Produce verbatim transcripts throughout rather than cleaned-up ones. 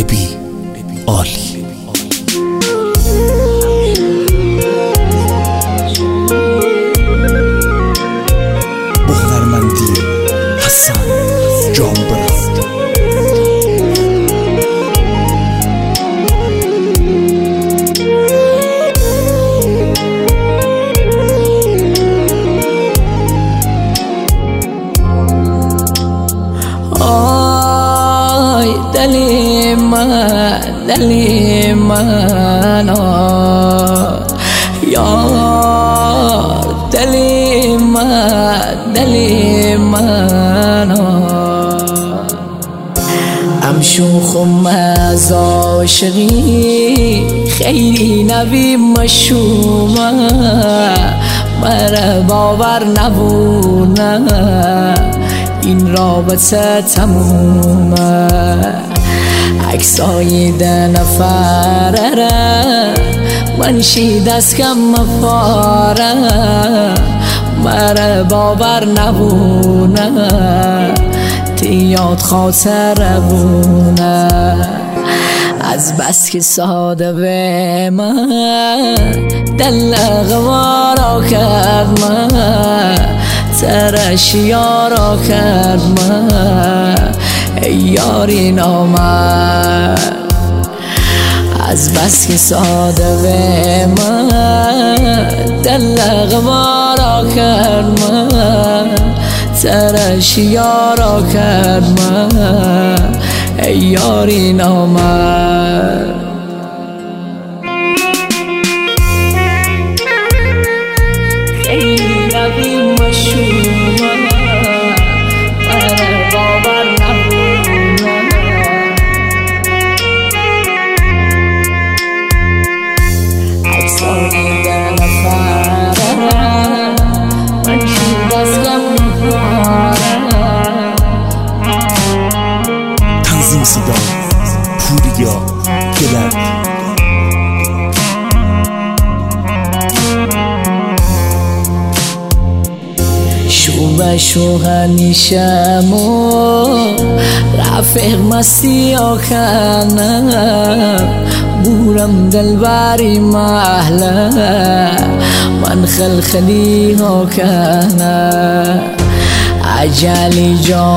ابی عالی. هنرمندی حسن جانبران. آی دلی من دلی من یار دلی من دلی من ام شوخم از عاشقی خیلی نبی مشومه مره باور نبونه این رابطه تمومه عکسای ده نفره منشی دست کم مفاره مره باور نبونه تیاد خاطر بونه از بس که صاده به من دل غوارا کرد من ترش یارا کرد من ای یاری نامه از بس که صاده به من دل غوارا کرد من ترش یارا کرد من ای یاری نامه خیلی نبی مشومه مره باور نبونه عکسانی ده نفره منشی دست کم تنظیم صدا پوریا گلر. شو شو هنیشم و رفیق مستی آکنم بورم دلبری محله من خلخلی آکنم عجلی جا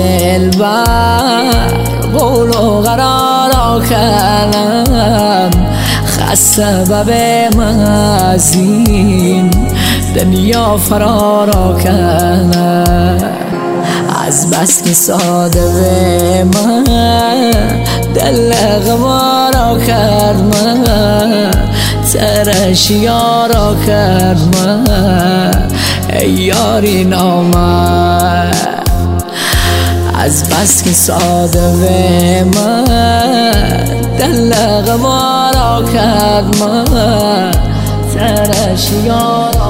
دلبر قول و قرار آکنم خسته به من از این دنیا فرار کنه از بس که صاده به من دل غوارا کرد من ترش یارا کرد من ای یاری نامه از بس که صاده به من دل غوارا کرد من ترش یارا